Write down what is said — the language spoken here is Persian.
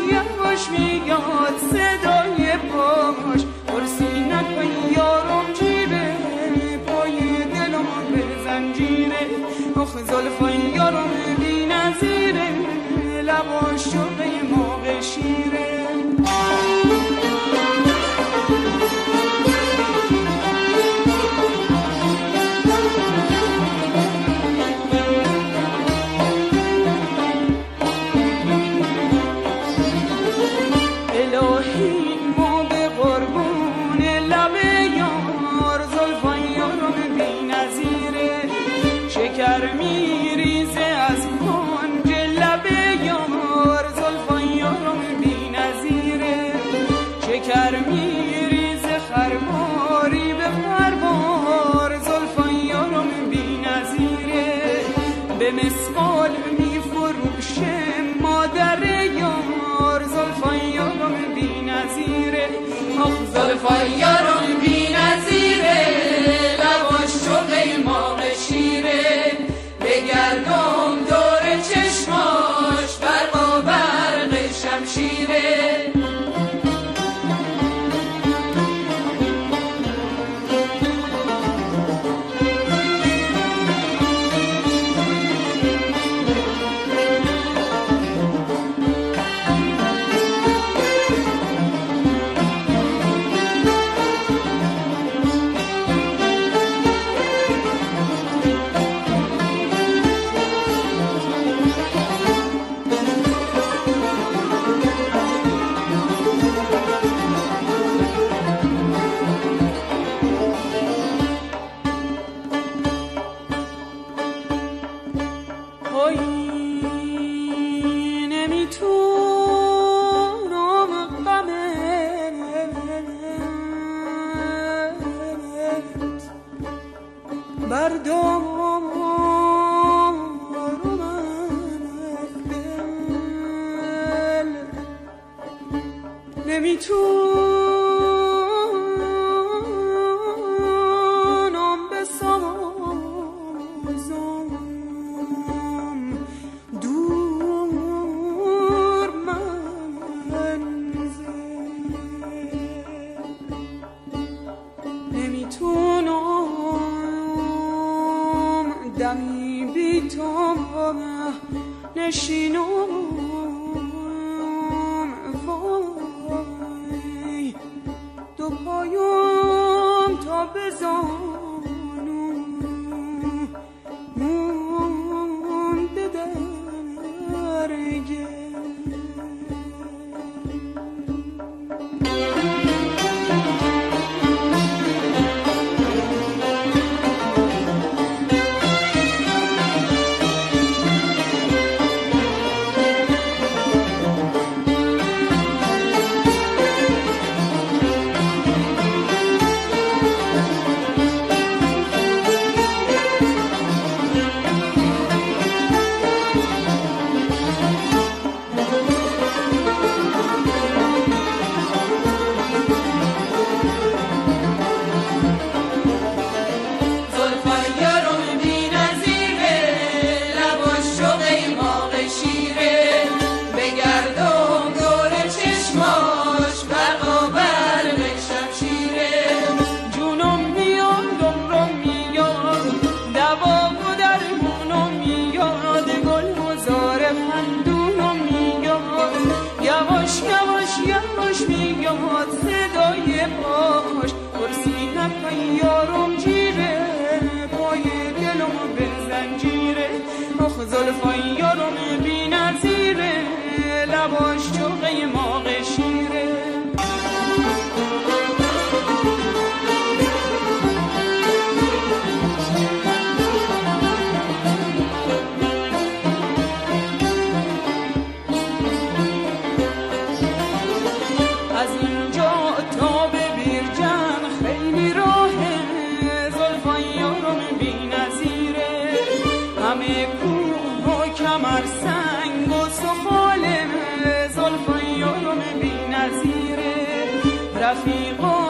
یواش میاد صدای پاش، پرسی نکن یارم جیره، پای دلم به زنجیره. آخ زلفای یارم بی نظیره، لباش شده مرغ شیره. شکر میریزه از کنج لب یار، زلفان یارم بی نظیره. شکر میریزه خرواری به خروار، زلفان یارم بی نظیره. به مسقال میفروشه مادر یار، زلفان یارم بی نظیره. آخ زلفان یارم بی نظیره، لباش شده مرغ شیره. بگردم دور چشماش برق و برق شمشیره. نمیتونم بسازم دور منزل، نمیتونم دمی بی تو نشینم. دو پایم تا بزانم مونده در گل. صدای پاش پرسی نکن یارم جیره، پای دلم به زنجیره. آخ زلفای یارم بی نظیره، لباش چوغه مرغ شیره. کمر سنگ و سفاله، زلفای یارم بی نظیره. رفیقا